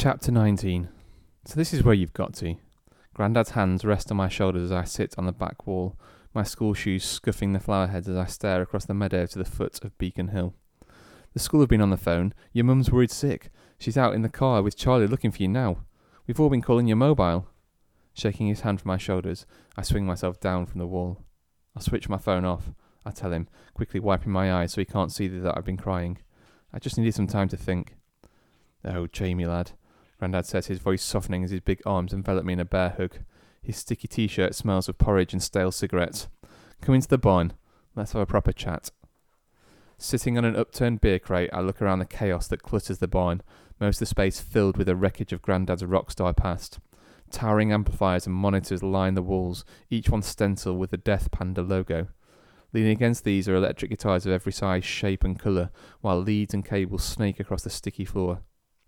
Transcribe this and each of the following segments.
Chapter 19. So this is where you've got to. Grandad's hands rest on my shoulders as I sit on the back wall, my school shoes scuffing the flower heads as I stare across the meadow to the foot of Beacon Hill. The school have been on the phone. Your mum's worried sick. She's out in the car with Charlie looking for you now. We've all been calling your mobile. Shaking his hand from my shoulders, I swing myself down from the wall. I'll switch my phone off, I tell him, quickly wiping my eyes so he can't see that I've been crying. I just needed some time to think. Oh, Jamie, lad, Grandad says, his voice softening as his big arms envelop me in a bear hug. His sticky t-shirt smells of porridge and stale cigarettes. Come into the barn. Let's have a proper chat. Sitting on an upturned beer crate, I look around the chaos that clutters the barn, most of the space filled with the wreckage of Grandad's rockstar past. Towering amplifiers and monitors line the walls, each one stenciled with the Death Panda logo. Leaning against these are electric guitars of every size, shape and colour, while leads and cables snake across the sticky floor.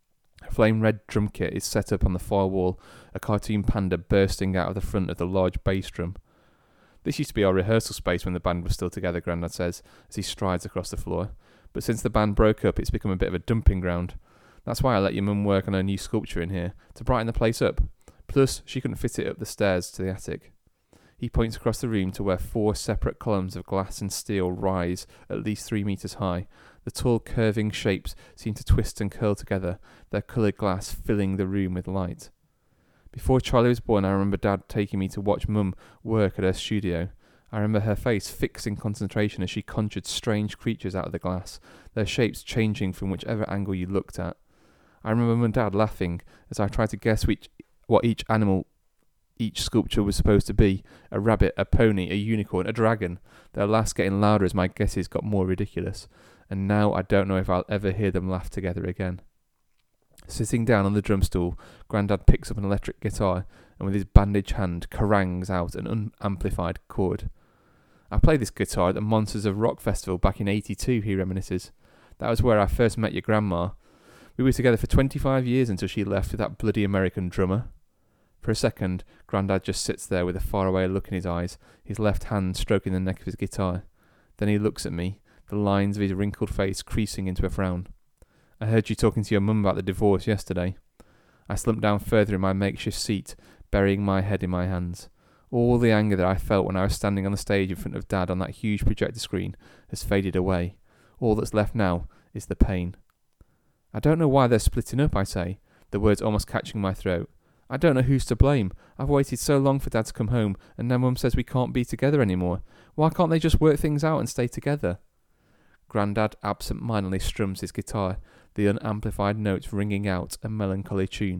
A flame-red drum kit is set up on the far wall, a cartoon panda bursting out of the front of the large bass drum. This used to be our rehearsal space when the band was still together, Grandad says, as he strides across the floor. But since the band broke up, it's become a bit of a dumping ground. That's why I let your mum work on her new sculpture in here, to brighten the place up. Plus, she couldn't fit it up the stairs to the attic. He points across the room to where 4 separate columns of glass and steel rise at least 3 metres high. The tall curving shapes seem to twist and curl together, their coloured glass filling the room with light. Before Charlie was born, I remember Dad taking me to watch Mum work at her studio. I remember her face fixed in concentration as she conjured strange creatures out of the glass, their shapes changing from whichever angle you looked at. I remember Mum and Dad laughing as I tried to guess what each animal each sculpture was supposed to be: a rabbit, a pony, a unicorn, a dragon. Their laughs getting louder as my guesses got more ridiculous, and now I don't know if I'll ever hear them laugh together again. Sitting down on the drum stool, Grandad picks up an electric guitar and with his bandaged hand harangues out an unamplified chord. I played this guitar at the Monsters of Rock Festival back in '82, he reminisces. That was where I first met your grandma. We were together for 25 years until she left with that bloody American drummer. For a second, Grandad just sits there with a faraway look in his eyes, his left hand stroking the neck of his guitar. Then he looks at me, the lines of his wrinkled face creasing into a frown. I heard you talking to your mum about the divorce yesterday. I slumped down further in my makeshift seat, burying my head in my hands. All the anger that I felt when I was standing on the stage in front of Dad on that huge projector screen has faded away. All that's left now is the pain. I don't know why they're splitting up, I say, the words almost catching my throat. I don't know who's to blame. I've waited so long for Dad to come home, and now Mum says we can't be together anymore. Why can't they just work things out and stay together? Grandad absent-mindedly strums his guitar, the unamplified notes ringing out a melancholy tune.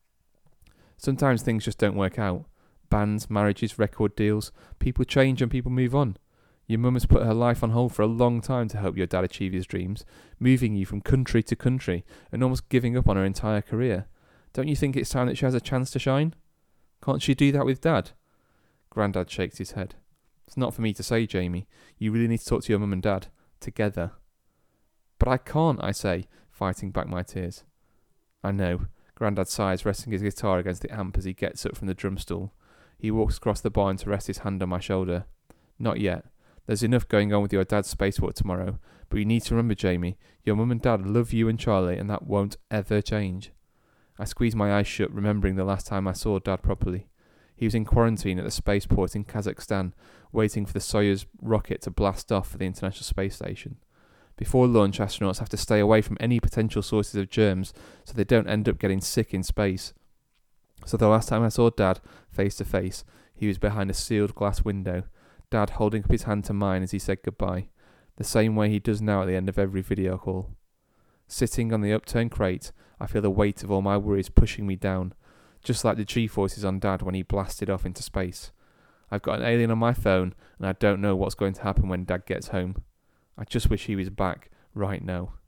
Sometimes things just don't work out. Bands, marriages, record deals. People change and people move on. Your mum has put her life on hold for a long time to help your dad achieve his dreams, moving you from country to country and almost giving up on her entire career. Don't you think it's time that she has a chance to shine? Can't she do that with Dad? Grandad shakes his head. It's not for me to say, Jamie. You really need to talk to your mum and Dad. Together. But I can't, I say, fighting back my tears. I know. Grandad sighs, resting his guitar against the amp as he gets up from the drum stool. He walks across the barn to rest his hand on my shoulder. Not yet. There's enough going on with your dad's spacewalk tomorrow, but you need to remember, Jamie, your mum and Dad love you and Charlie, and that won't ever change. I squeezed my eyes shut, remembering the last time I saw Dad properly. He was in quarantine at the spaceport in Kazakhstan, waiting for the Soyuz rocket to blast off for the International Space Station. Before launch, astronauts have to stay away from any potential sources of germs so they don't end up getting sick in space. So the last time I saw Dad face to face, he was behind a sealed glass window, Dad holding up his hand to mine as he said goodbye, the same way he does now at the end of every video call. Sitting on the upturned crate, I feel the weight of all my worries pushing me down, just like the G-forces on Dad when he blasted off into space. I've got an alien on my phone, and I don't know what's going to happen when Dad gets home. I just wish he was back right now.